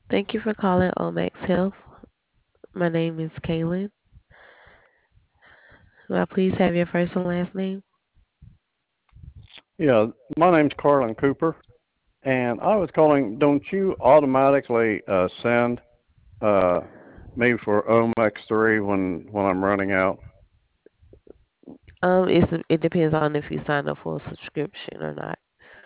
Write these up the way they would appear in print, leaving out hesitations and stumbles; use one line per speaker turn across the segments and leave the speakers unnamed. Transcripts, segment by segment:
Thank you for calling Omax Health. My name is Kaylin. May I please have your first and last name?
Yeah, my name's Carlin Cooper, and I was calling. Don't you automatically send uh, me for OMX3 when I'm running out?
It depends on if you sign up for a subscription or not.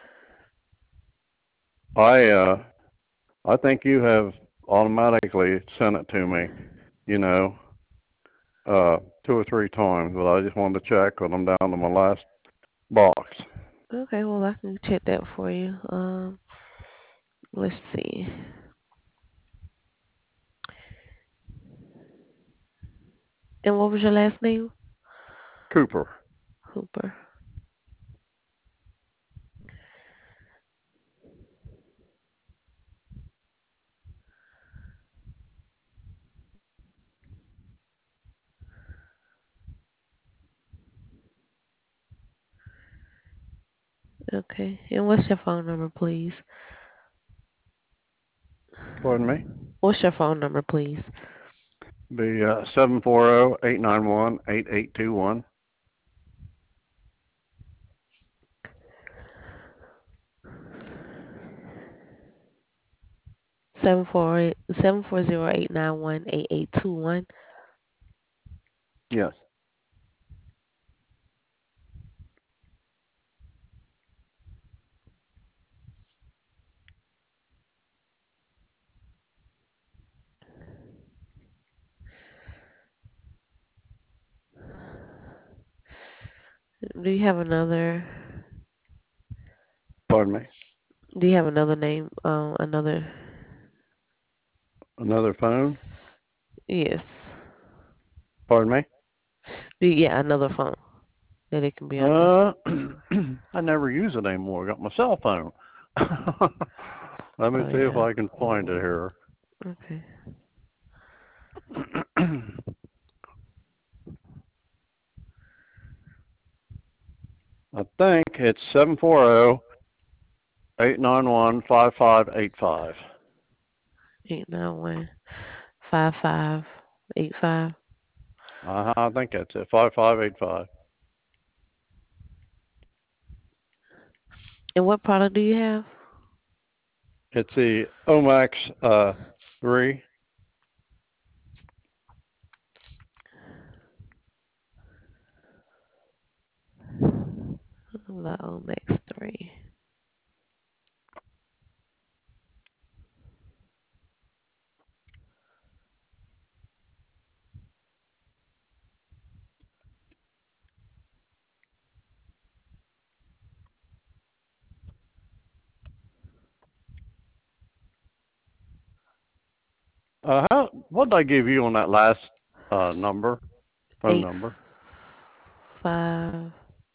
I uh, I think you have automatically sent it to me. You know, two or three times, but I just wanted to check when I'm down to my last box.
Okay, well I can check that for you. Let's see. And what was your last name?
Cooper.
Hooper. Okay. And what's your phone number, please?
Pardon me.
What's your phone number, please?
Be 740-891-8821.
740-891-8821.
Yes.
Do you have another
Pardon me.
do you have another name? Another
Another phone.
yes.
Pardon me.
Yeah, another phone that it can be under.
Uh, I never use it anymore. I got my cell phone. Let me
Oh
see if
yeah.
I can find it here.
Okay.
I think it's 740-891-5585.
891-5585.
I think that's it. 5585.
And what product do you have?
It's the Omax 3.
The Omex 3.
What did I give you on that last number? Phone
Eight
number.
five.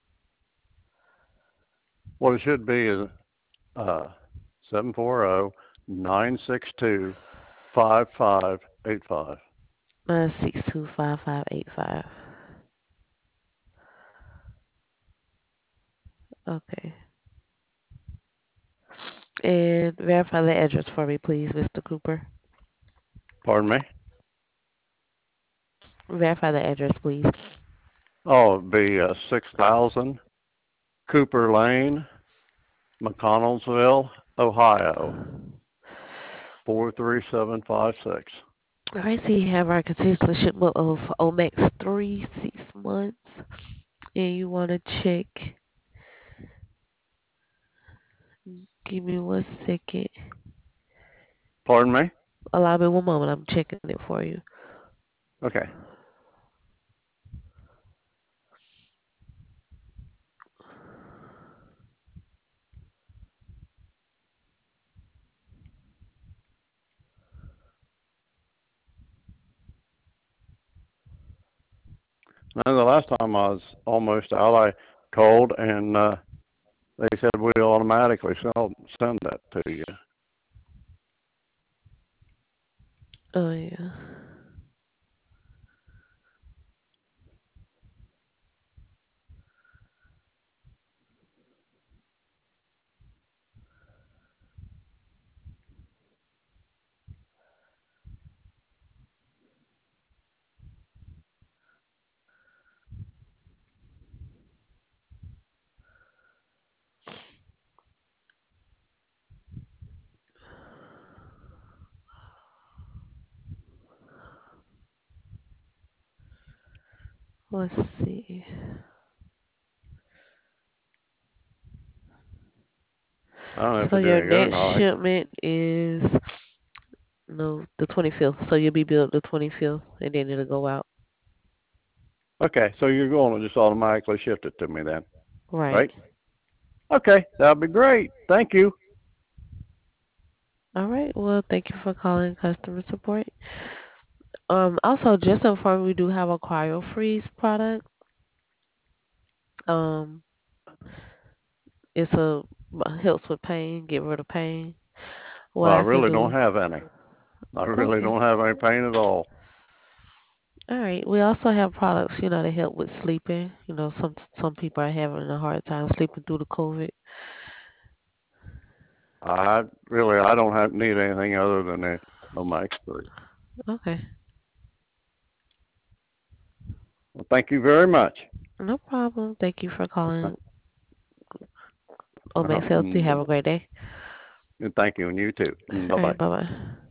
What it should be is uh, 740-962-5585.
962-5585. Okay. And verify the address for me, please, Mr. Cooper.
Pardon me?
Verify the address, please.
Oh, it'd be 6,000 Cooper Lane, McConnellsville, Ohio, 43756.
All right, so you have our continuous shipment of Omex 3, 6 months. And you want to check. Give me 1 second.
Pardon me?
Allow me one moment. I'm checking it for you.
Okay. Now, the last time I was almost out, I called and they said we automatically send that to you.
Oh, yeah. Let's see.
I don't know if
So
you're
your
doing good or
next
not.
shipment is no the 25th. So you'll be billed the 25th, and then it'll go out.
Okay, so you're going to just automatically shift it to me then,
Right.
right? Okay, that'll be great. Thank you.
All right. Well, thank you for calling customer support. Also, just to inform you, we do have a cryo freeze product. Um, it's a helps with pain, get rid of pain. What
Well, I
I can
really don't
do.
have any. I really
Okay.
don't have any pain at all.
All right. We also have products, that help with sleeping. Some people are having a hard time sleeping through the COVID.
I don't have need anything other than the Omax 3.
Okay.
Well, thank you very much.
No problem. Thank you for
Uh,
calling
uh,
Omex Health. You have a great day.
and thank you, and you too.
All
Bye
right.
bye.
Bye bye.